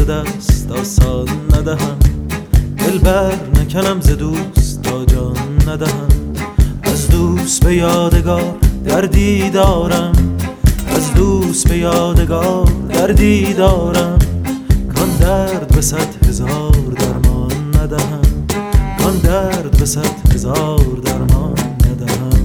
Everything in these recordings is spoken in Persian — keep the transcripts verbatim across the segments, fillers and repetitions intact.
دست آسان ندهم، دل بر نکنم ز دوست تا جان ندهم. از دوست به یادگار دردی دارم، از دوست به یادگار دردی دارم. کان درد به صد هزار درمان ندهم، کان درد به صد هزار درمان ندهم.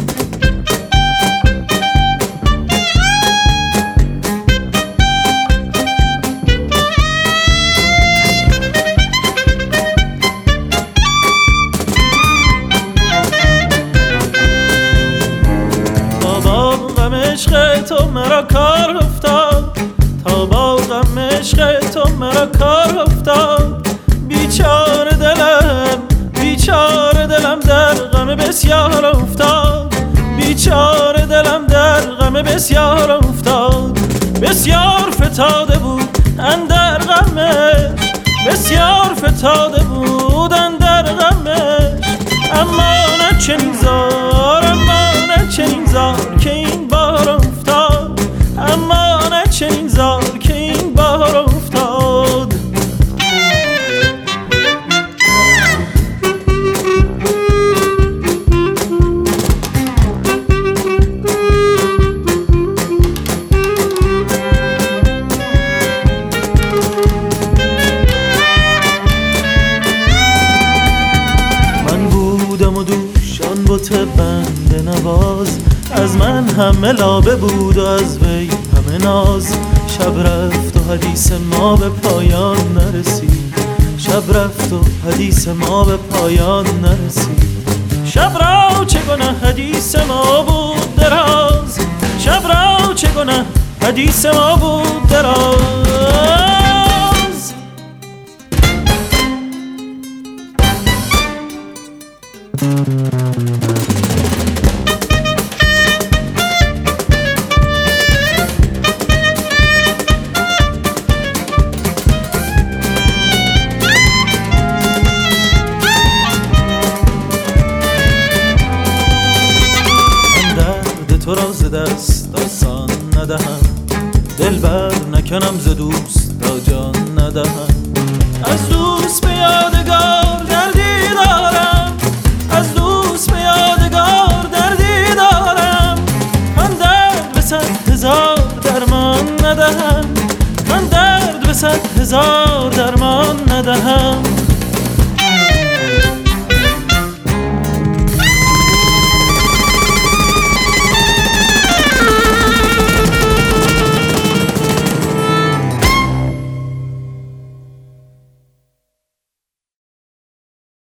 عشق تو مرا کار افتاد، تا با غم عشق تو مرا کار افتاد. بیچاره دلم بیچاره دلم در غم بسیار افتاد، بیچاره دلم در غم بسیار افتاد. بسیار فتاده بود اندر غمش، بسیار فتاده بود اندر غمش. اما نه چنین زار، اما نه چنین زار که این بار افتاد، اما نه چنین زار که این بار افتاد. من بودم و دوش آن بت بنده نواز، از من همه لابه بود و از وی همه ناز. شب رفت و حدیث ما به پایان نرسید، شب رفت و حدیث ما به پایان نرسید. شب را چگونه حدیث ما بود دراز، شب را چگونه حدیث ما بود دراز. تو را ز دست آسان ندهم، دل بر نکنم ز دوست تا جان ندهم. از دوست به یادگار دردی دارم، از دوست به یادگار دردی دارم. من درد به صد هزار درمان ندهم، من درد به صد هزار درمان ندهم.